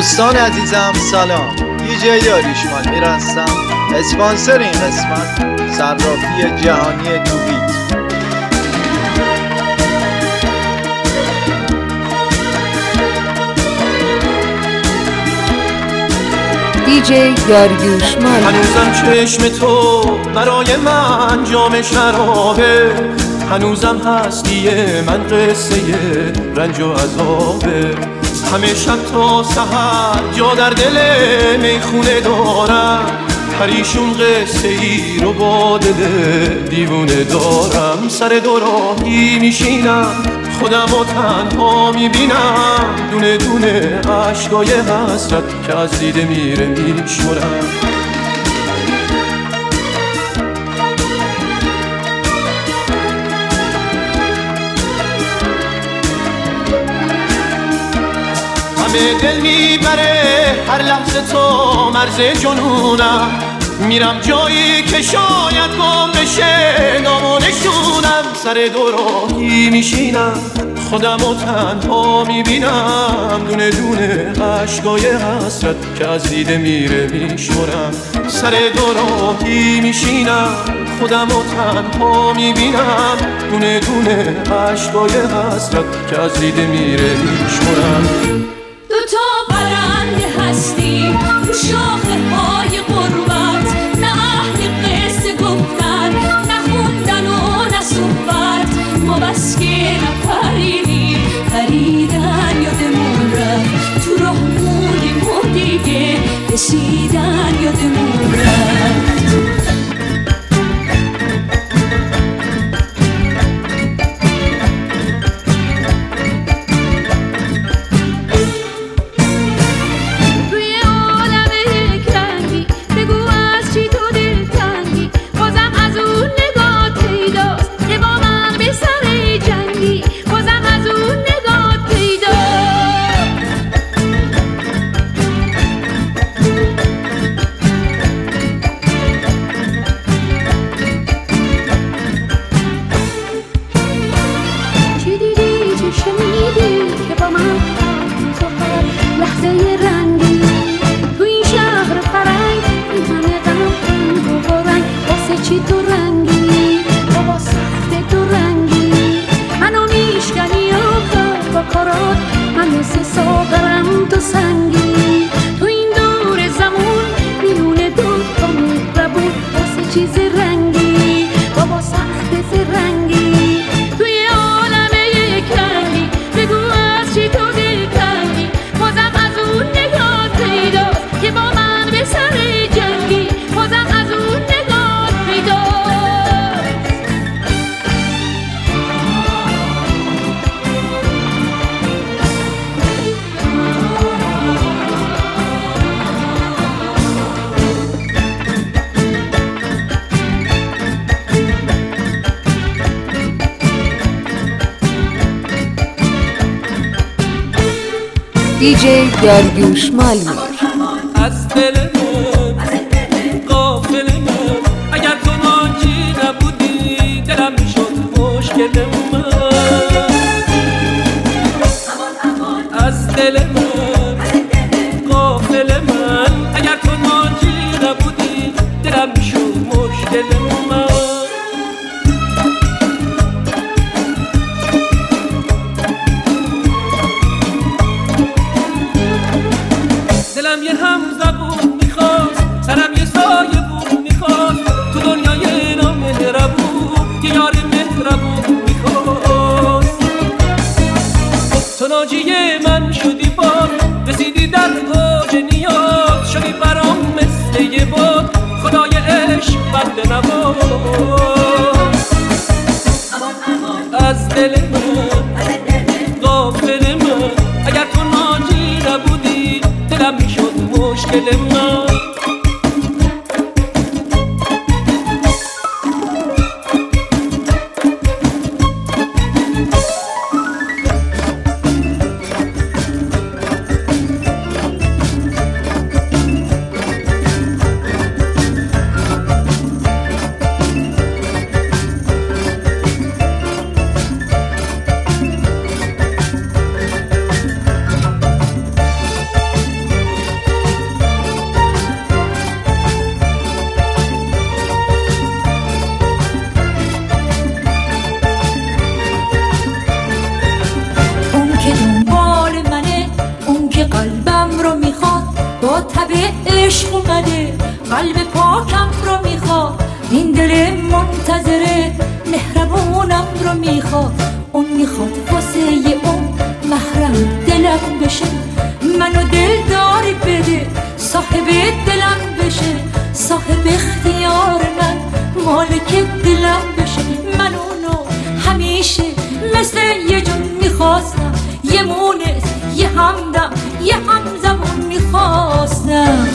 دوستان عزیزم سلام، دی‌جی داریوشمال میرستم. اسپانسر این قسمت صرافی جهانی دوبیت. دی‌جی داریوشمال. هنوزم چشم تو برای من جام شرابه، هنوزم هستی من قصه رنج و عذابه. همه شب تا سحر جا در دل میخونه دارم، پریشون قصه ای رو با دل دیوونه دارم. سر دوراهی میشینم خودم و تنها میبینم، دونه دونه عشقای حسرت که از دیده میره میشمرم. همه دل میبره هر لحظه تو مرز جنونم، میرم جایی که شاید گم بشه نامونشونم. سر دوراهی میشینم خودم و تنها میبینم، دونه دونه عشقای حسرت که از دیده میره میشمرم. سر دوراهی میشینم خودم و تنها میبینم، دونه دونه عشقای حسرت که از دیده میره میشمرم. دوتا پرنده هستیم رو شاخه های غربت، نه اهل قصه گفتن نه خوندن و نه صحبت. ما بس که نپریدیم پریدن یادمون رفت، تو راه موندیم و دیگه رسیدن یادمون رفت. دی‌جی داریوشمال. از دل من غافل من، اگر تو ناجی نبودی دلم میشد مشکل من. از دل من غافل من، اگر تو ناجی نبودی دلم میشد مشکل من. دلم یه هم زبون میخواست، سرم یه سایه بون میخواست، تو دنیای نامهربون یه یار مهربون میخواست. تو ناجی من شدی بار، رسیدی در اوج نیاز، شدی برام مثل یه باد، خدای عشق بنده نواز. از دل من غافل من، اگر تو ناجی نبودی دلم میشد مشکل من. قلب پاکم رو میخواد، این دل منتظر مهربونم رو میخواد. اون میخواد واسه اون محرم دلم بشه، منو دلداری بده صاحب دلم بشه، صاحب اختیار من مالک دلم بشه. من اونو همیشه مثل یه جون میخواستم، یه مونس یه همدم یه همزبون میخواستم.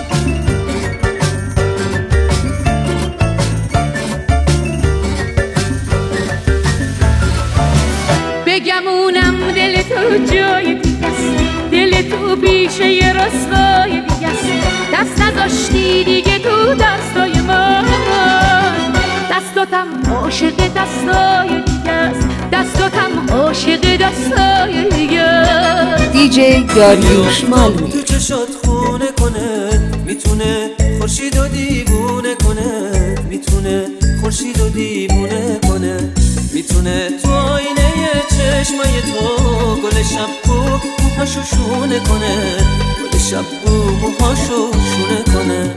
بگمونم دل تو جای دیگه است، دل تو بیشه یه رسوای دیگه است. دست نذاشتی دیگه تو دستای من، دستاتم عاشق دستای دیگه است، دستاتم عاشق دستای دیگه است. دیجی داریوش مالی. تو چشات خونه کنه، میتونه خورشید و دیوونه کنه، میتونه خورشید و دیوونه کنه، میتونه تو آینه چشمای تو گل شبو موهاشو شونه کنه، گل شبو موهاشو شونه کنه.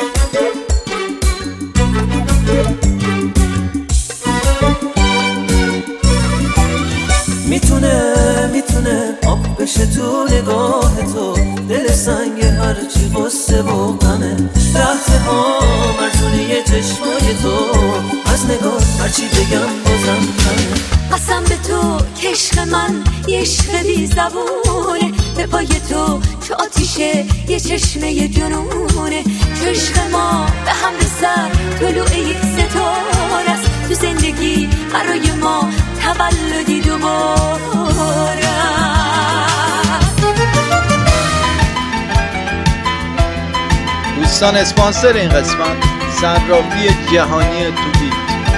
میتونه آب بشه تو نگاه تو، دل سنگ هرچی غصه و غمه، رفته ها مرزونه چشمای تو، از نگاه هرچی بگم بازم کمه. قسم به تو که عشق من یه عشق بی زبونه، به پای تو چه آتیشه یه چشمه جنونه، چه عشق ما به هم رسد طلوع یک ستاره است، تو زندگی برای ما تولدی دوباره. دوستان اسپانسر این قسمت صرافی جهانی توبیت.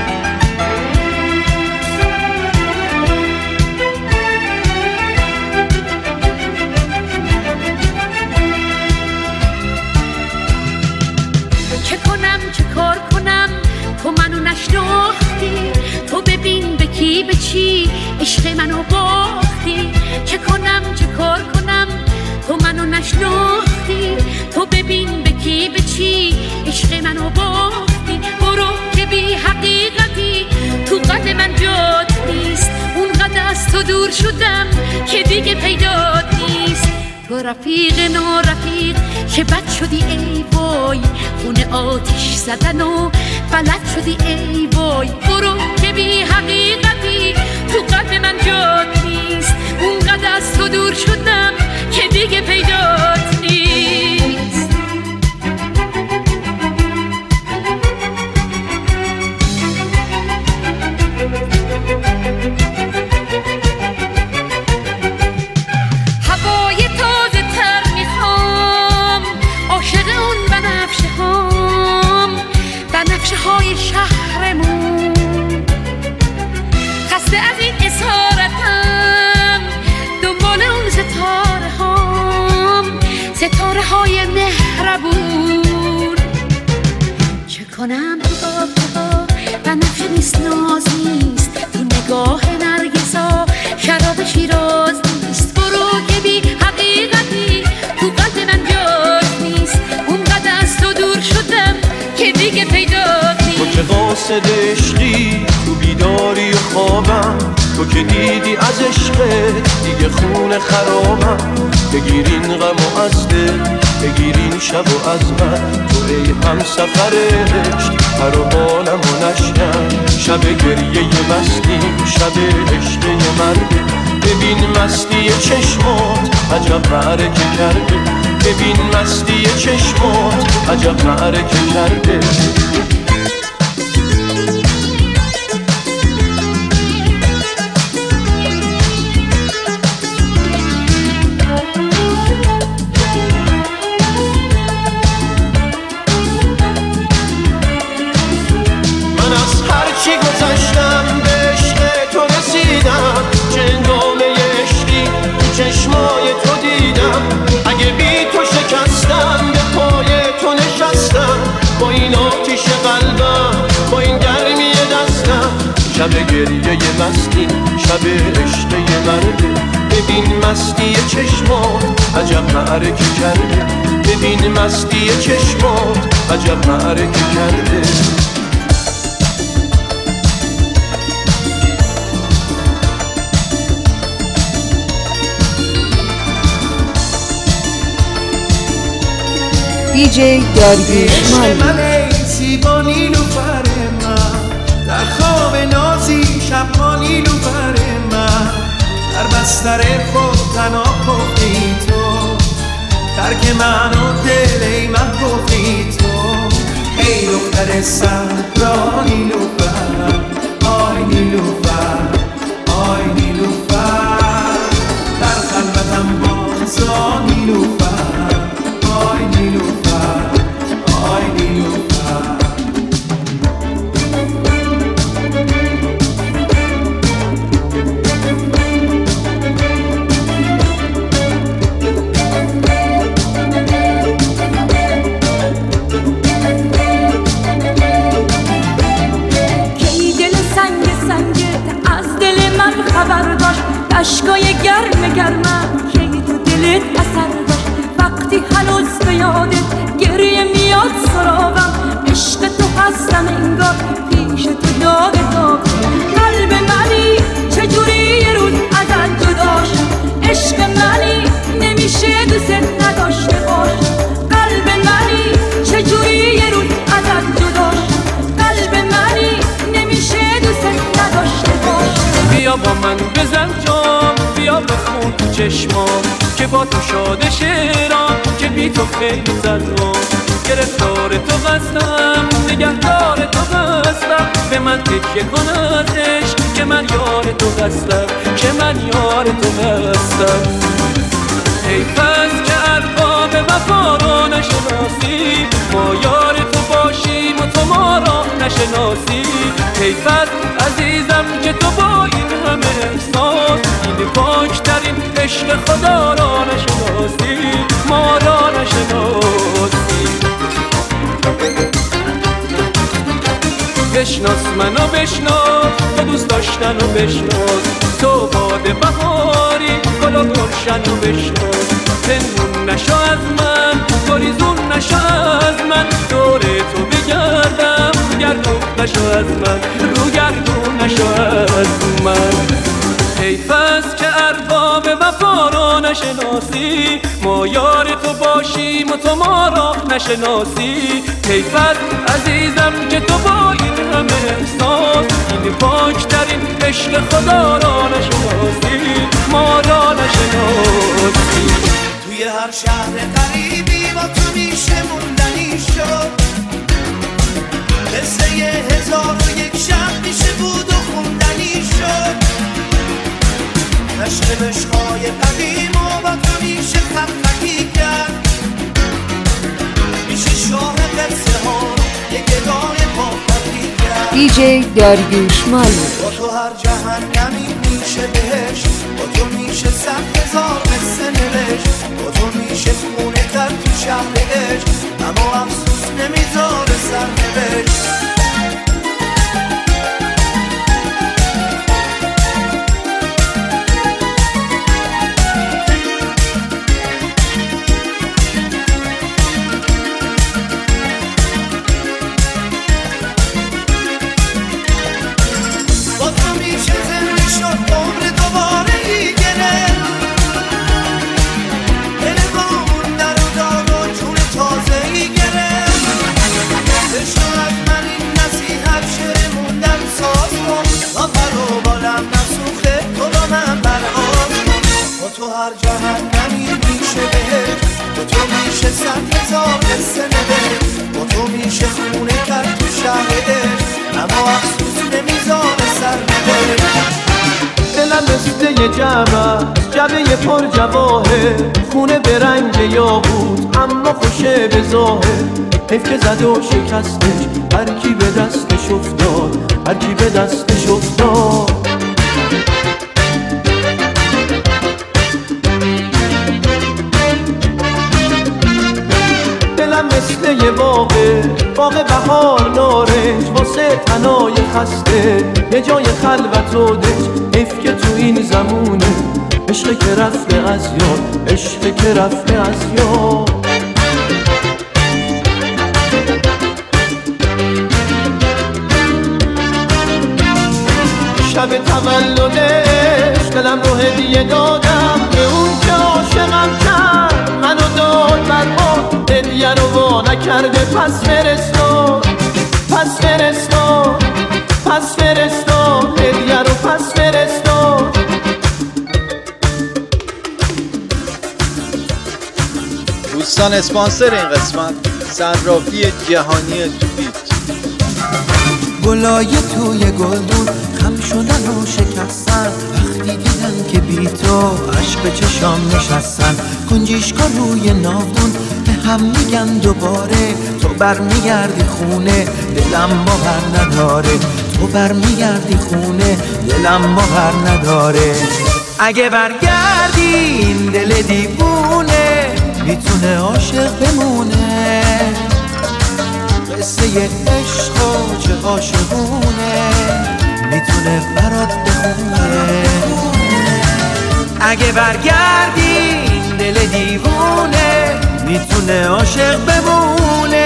چه کنم چه کار کنم تو منو نشناختی، تو ببین به کی به چی عشق منو باختی. چه کنم چه کار کنم تو منو نشناختی، تو ببین به کی به چی عشق منو باختی. برو که بی حقیقتی تو قد من جات نیست، اونقدر از تو دور شدم که دیگه پیدات نیست. تو رفیق نارفیق که بد شدی ای وای، خونه آتیش زدن و بلد شدی ای وای. برو که بی حقیقتی تو قلب من جات نیست، اونقدر از تو دور شدم که دیگه پیدات نیست. هوای تازه تر میخوام، عاشق اون بنفشه هام، بنفشه های شهرمون. خسته از این اسارتم، دنبال اون ستاره هام، ستاره های مهربون. چه کنم تو آبها بنفشه نیست، ناز نیست، تو نگاه نرگسا شراب شیراز نیست. برو که بی حقیقتی تو قلب من جات نیست، اونقدر از تو دور شدم که دیگه پیدات نیست. تو که قاصد عشقی تو بیداری و خوابم، تو که دیدی از عشقت دیگه خون خرابم. بگیرین غم و از دل بگیرین شب و از من، تو ای هم سفر عشق پر و بالم و نشکن. شب گریه مستیم شب عشق مرده، ببین مستی چشمات عجب معرکه کرده، ببین مستی چشمات عجب معرکه کرده. من از هرچی گذشتم به عشق تو رسیدم، چندامه عشقی چشمای تو دیدم. اگه بی تو شکستم به پای تو نشستم، با این آتیش قلبم با این گرمی دستم. شب گریه مستی شب عشق مرده، ببین مستی چشمات عجب معرکه کرده، ببین مستی چشمات عجب معرکه کرده. دیجی داریوش من ای زیبا نیلوفر من، در خواب نازی شبها نیلوفر من، در بستر خود تنها کفتی تو، ترک من و دل ای من گفتی تو. ای دختر صحرا نیلوفر، آی نیلوفر، آی نیلوفر، در خلوتم بازا نیلوفر، آی نیلوفر، آی نیلوفر. خبر داشت اشکای گرم گرمم کی تو دلت اثر داشت، وقتی هنوز به یادت گریه میاد سراغم، عشق تو هستم انگار پیش تو داغ داغ. قلب منی چجوری یه روز ازت جدا شد، عشق منی نمیشه دوست نداشته باش. قلب منی چجوری یه روز ازت جدا شد، قلب منی نمیشه دوست نداشته باش. بیا با من بزن جام، بیا بخون تو چشمام، که با تو شاده شیرام، که بی تو خیلی زنم. گرفتار تو هستم، نگهدار تو هستم، به من تکیه کن از عشق، که من یار تو هستم، که من یار تو هستم. حیف است که ارباب وفا را نشناسی، ما یار تو باشیم و تو ما را نشناسی. حیف است عزیزم که تو با این همه احساس، این پاکترین عشق خدا را نشناسی، ما را نشناسی. بشناس منو بشناس، تو دوست داشتن و بشناس، تو باد بهاری گل و گلشن و بشناس. پنهون نشو از من، گریزون نشو از من، دور تو بگردم، گردون نشو از من، رو گردون نشو از من. حیف است که ارباب وفا را نشناسی، ما یار تو باشیم و تو ما را نشناسی. حیف است عزیزم که تو با این همه احساس، این پاکترین عشق خدا را نشناسی، ما را نشناسی. توی هر شهر قریبی با تو میشه موندنی شد، قصه 1001 شب میشه بود و خوندنی شد. عشق عشقای قدیم و با تو میشه خطی کرد، میشه شاه قصه ها یک گدای پاکی کرد. دیجی داریوش مالی. با تو هر جهنمی میشه بهش، با تو میشه 100,000 قصه نوشت، با تو میشه خونه کرد تو شهر عشق، اما افسوس نمیذاره سرنوشت. تو هر جهنمی میشه بهش، با تو میشه 100,000 قصه نوشت، با تو میشه خونه کرد تو شهرش، اما افسوس نمیذاره سرنوشت. دلم مثل یه جعبه پر جواهر، خونه به رنگ یاقوت اما خوشه به ظاهر. حیف که زد و شکستش هر کی به دستش افتاد، هر کی به دستش افتاد. مثل یه باغ بهار نارنج، واسه تنای خسته یه جای خلوت و دنج. حیف که تو این زمونه عشق که رفته از یاد، عشق که رفته از یاد. تولدش دلم رو هدیه دادم به اون که عاشقم کرد منو داد برباد هدیه رو وا نکرده پس فرستاد هدیه رو پس فرستاد. دوستان اسپانسر این قسمت صرافی جهانی توپیک. گلای توی گلدون خم شدن و شکستن وقتی دیدن که بی تو عشق چشام نشستن. کنجیشکا روی ناودون به هم میگن دوباره تو برمیگردی خونه دلم باور نداره تو برمیگردی خونه دلم باور نداره. اگه برگردی این دل دیوونه میتونه عاشق بمونه قصه عشق و چه عاشقونه میتونه برات بخونه. اگه برگردی این دل دیوونه میتونه عاشق بمونه.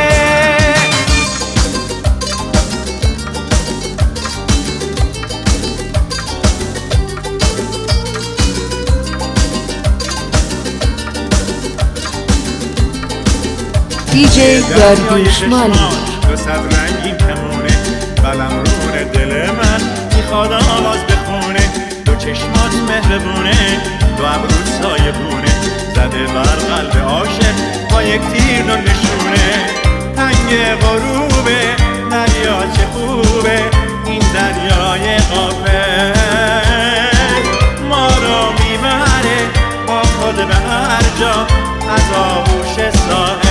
دیجی داریوش مالی. 200 رنگین کمونه بلم رونه دل من میخواد آواز بخونه. دو چشمات مهربونه دو ابروت سایه بونه زده بر قلب عاشق با یک تیر دو نشونه. تنگ غروبه دریا چه خوبه این دریای غافل ما رو میبره با خود به هر جا از آغوش ساحل.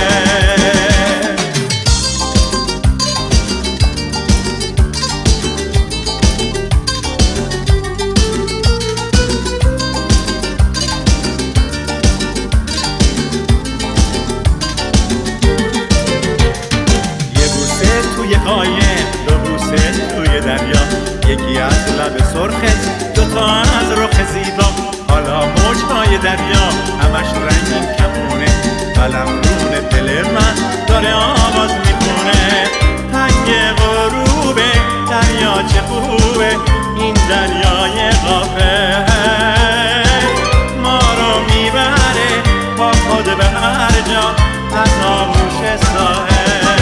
دو بوسه توی دریا یکی از لب سرخت دوتا از رخ زیبا حالا موجهای دریا همش رنگین کمونه قلم رون دل من داره آواز میخونه. تنگ غروبه دریا چه خوبه این دریای غافل ما رو میبره با خود به هر جا از آغوش ساحل.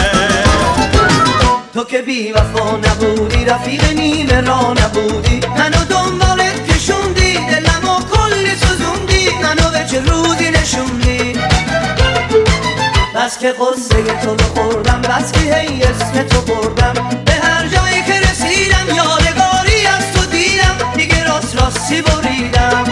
تو که بی وفا نبودی رفیق نیمه را نبودی منو دنبالت کشوندی دلمو کلی سوزوندی منو به چه روزی نشوندی. بس که قصه تو رو خوردم بس که هی اسم تو بردم به هر جایی که رسیدم یادگاری از تو دیدم دیگه راستی بریدم.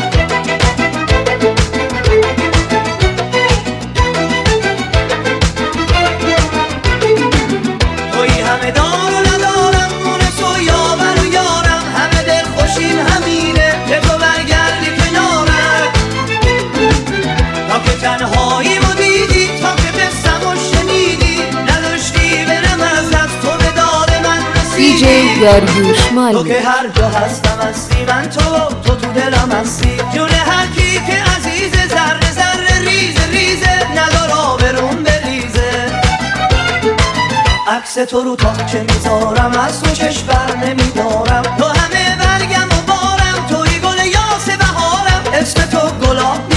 همه دار و ندارم مون تو یاور و یارم همه دل خوشیم همینه که تو برگردی کنارم. تا که تنهایی رو دیدی تا که بستم و شنیدی نداشتی برم از تو به داد من رسیدی. دیجی داریوش مالی. تو که هر جا هستم هستی من تو دلم هستی جون هر کی که عزیز ذره ذره ریزه ندار آبرون بریزه. عکس تو رو تا چه میذارم از تو چشم بر نمیدارم تو همه برگم و بارم توی گل یاس بهارم اسم تو گلاب